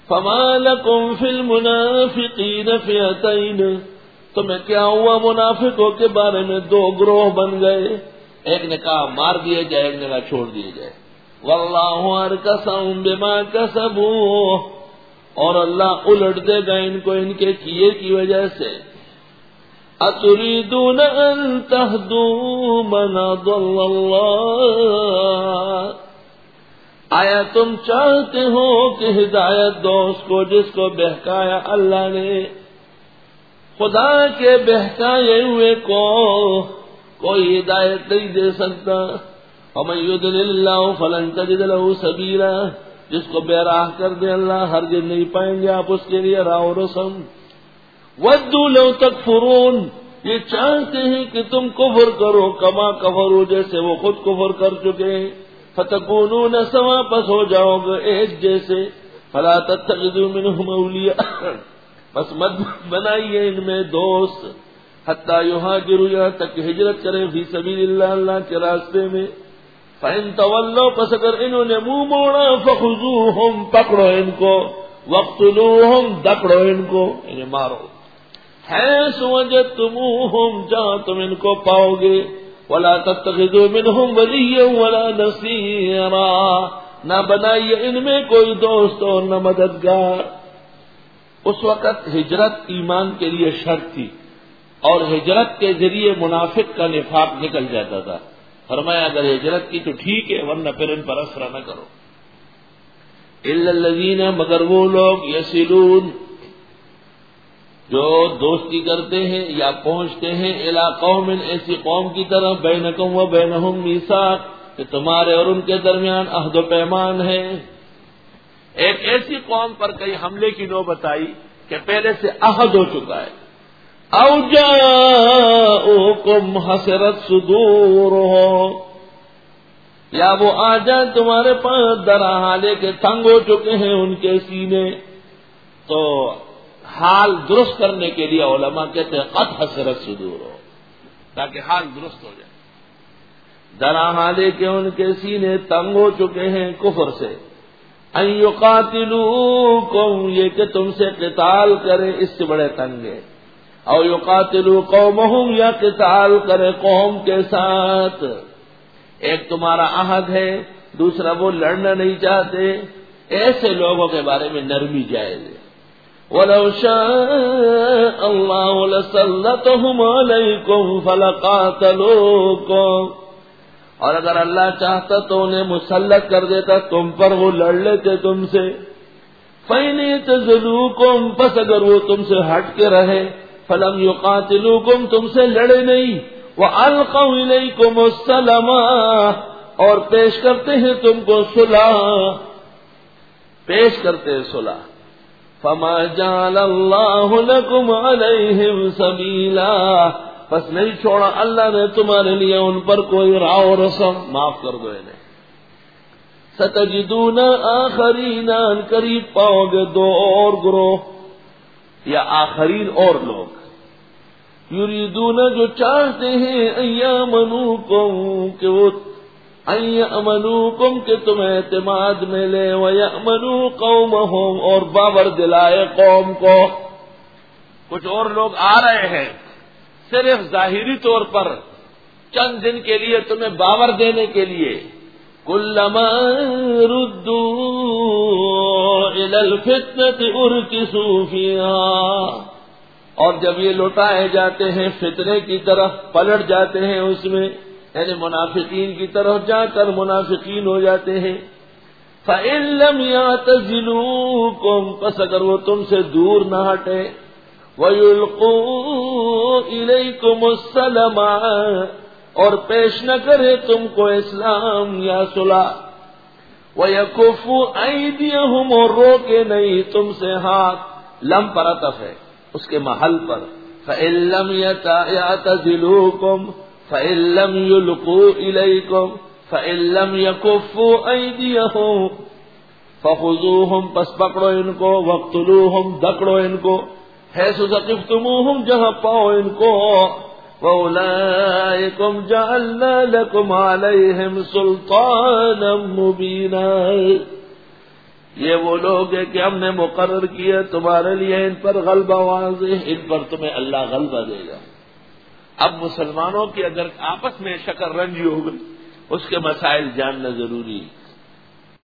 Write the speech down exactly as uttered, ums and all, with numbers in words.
فما لکم فی المنافقین فئتین، تمہیں کیا ہوا منافقوں کے بارے میں دو گروہ بن گئے، ایک نے کہا مار دیے جائے، ایک نے کہا چھوڑ دیے جائے. واللہ ارکسہم بما کسبوا، اور اللہ الٹ دے گا ان کو ان کے کیے کی وجہ سے. اتریدون ان تہدوا من اضل اللہ، آیا تم چاہتے ہو کہ ہدایت دو اس کو جس کو بہکایا اللہ نے؟ خدا کے بہکائے ہوئے کو کوئی ہدایت نہیں دے سکتا. ومن یضلل اللہ فلن تجد له سبیلا، جس کو بے راہ کر دے اللہ ہرگز نہیں پائیں گے آپ اس کے لیے راہ و رسم. ودوا لو تکفرون، یہ چاہتے ہیں کہ تم کفر کرو کما کفروا، جیسے وہ خود کفر کر چکے ہیں. فتکونون سوا، پس ہو جاؤ گے ایک جیسے. فلا تتخذوا منهم اولیاء، بس مت بنائیے ان میں دوست. حتی یہاجروا، یہاں تک ہجرت کریں فی سبیل اللہ، اللہ کے راستے میں. فإن تولوا، پس اگر انہوں نے منہ موڑا، فخذوہم، پکڑو ان کو. وقتلوہم، دکڑو ان کو، انہیں مارو. حیث وجدتموہم، جہاں تم ان کو پاؤ گے. ولا تتخذوا منہم ولیا ولا نصیرا، نہ بنائیے ان میں کوئی دوست اور نہ مددگار. اس وقت ہجرت ایمان کے لیے شرط تھی، اور ہجرت کے ذریعے منافق کا نفاق نکل جاتا تھا. فرمایا اگر ہجرت کی تو ٹھیک ہے، ورنہ پھر ان پر اثر نہ کرو. الا الذین، مگر وہ لوگ، یصلون، جو دوستی کرتے ہیں یا پہنچتے ہیں، الی قوم، ایسی قوم کی طرف، بینکم و بینہم میثاق، کہ تمہارے اور ان کے درمیان عہد و پیمان ہے. ایک ایسی قوم پر کئی حملے کی نوبت آئی کہ پہلے سے عہد ہو چکا ہے. او جاءوکم حسرت صدورہم، یا وہ آ جائیں تمہارے پاس در حالے کے تنگ ہو چکے ہیں ان کے سینے. تو حال درست کرنے کے لیے علماء کہتے ہیں قد حسرت صدورہم، تاکہ حال درست ہو جائے. در حالے کے ان کے سینے تنگ ہو چکے ہیں کفر سے. ان یقاتلوکم، یہ کہ تم سے قتال کرے، اس سے بڑے تنگ ہے. او یقاتلوا قومہم، یا قتال کرے قوم کے ساتھ. ایک تمہارا عہد ہے، دوسرا وہ لڑنا نہیں چاہتے. ایسے لوگوں کے بارے میں نرمی جائز ہے. وَلَوْ شَاءَ اللَّهُ لَسَلَّطَهُمْ عَلَيْكُمْ فَلَقَاتَلُوكُمْ، اور اگر اللہ چاہتا تو انہیں مسلط کر دیتا تم پر، وہ لڑ لیتے تم سے. فَإِنِ اعْتَزَلُوكُمْ، پس اگر وہ تم سے ہٹ کے رہے، فَلَمْ يُقَاتِلُوكُمْ، تم سے لڑے نہیں، وَأَلْقَوْا إِلَيْكُمُ السَّلَامَ، اور پیش کرتے ہیں تم کو صلح، پیش کرتے ہیں صلح. فَمَا جَعَلَ اللَّهُ لَكُمْ عَلَيْهِمْ سَبِيلًا، پس نہیں چھوڑا اللہ نے تمہارے لیے ان پر کوئی راہ و رسم، معاف کر دو انہیں. سَتَجِدُونَ آخَرِينَ، ان قریب پاؤ گے دو اور گروہ یا آخرین اور لوگ. یریدون، جو چاہتے ہیں، ایامنوکم، کہ وہ ایامنوکم، کہ تمہیں اعتماد میں لے، ویامنو قومہم، اور باور دلائے قوم کو. کچھ اور لوگ آ رہے ہیں صرف ظاہری طور پر چند دن کے لیے تمہیں باور دینے کے لیے. کلما ردوا الی الفتنۃ ارکسوا فیہا، اور جب یہ لوٹائے جاتے ہیں فتنے کی طرف، پلٹ جاتے ہیں اس میں، یعنی منافقین کی طرف جا کر منافقین ہو جاتے ہیں. فَإِن لَّمْ يَعْتَزِلُوكُمْ، پس اگر وہ تم سے دور نہ ہٹے، وَيُلْقُوا إِلَيْكُمُ السَّلَامَ، اور پیش نہ کرے تم کو اسلام یا صلح، وَيَكُفُّوا أَيْدِيَهُمْ، اور روکے نہیں تم سے ہاتھ، لم پر عطف ہے اس کے محل پر. فَإِن لَّمْ يَعْتَزِلُوكُمْ فَإِن لَّمْ يُلْقُوا إِلَيْكُمْ فَإِن لَّمْ يَكُفُّوا أَيْدِيَهُمْ فَخُذُوهُمْ، پس پکڑو ان کو، وَاقْتُلُوهُمْ، دکڑو ان کو، حَيْثُ ثَقِفْتُمُوهُمْ، جہاں پاؤ ان کو. وَأُولَٰئِكُمْ جَعَلْنَا لَكُمْ عَلَيْهِمْ سُلْطَانًا مُّبِينًا، یہ وہ لوگ ہیں کہ ہم نے مقرر کیا تمہارے لیے ان پر غلبہ واضح، ان پر تمہیں اللہ غلبہ دے گا۔ اب مسلمانوں کی اگر آپس میں شکر رنجی ہو گئی، اس کے مسائل جاننا ضروری ہے۔